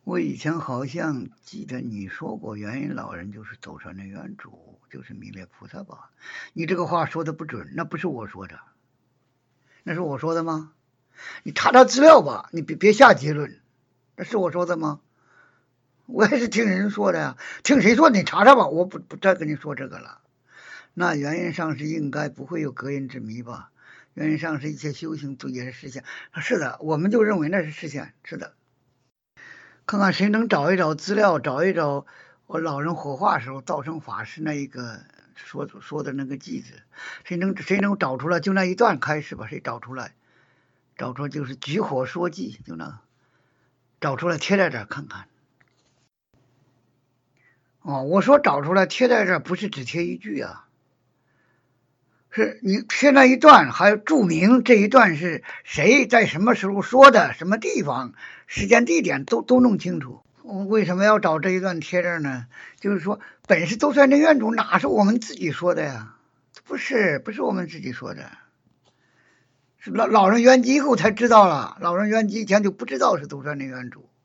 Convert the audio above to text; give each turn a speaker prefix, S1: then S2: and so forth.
S1: 我以前好像记得你说过，元音老人就是走上的原主，就是弥勒菩萨吧？你这个话说的不准，那不是我说的，那是我说的吗？你查查资料吧，你别下结论，那是我说的吗？我也是听人说的呀，听谁说你查查吧，我不再跟你说这个了。那原因上是应该不会有隔音之谜吧？原因上是一切修行都也是实现，是的，我们就认为那是实现，是的。看看谁能找一找资料，找一找我老人火化时候道生法师那一个说的那个句子，谁能找出来？就那一段开始吧，谁找出来？找出来就是举火说记，就那找出来贴在这儿看看。哦，我说找出来贴在这儿，不是只贴一句啊，是你贴那一段，还有注明这一段是谁在什么时候说的，什么地方、时间、地点都弄清楚。我为什么要找这一段贴这儿呢？就是说，本是兜率那院主哪是我们自己说的呀？不是我们自己说的，是老人圆寂以后才知道了。老人圆寂以前就不知道是兜率那院主。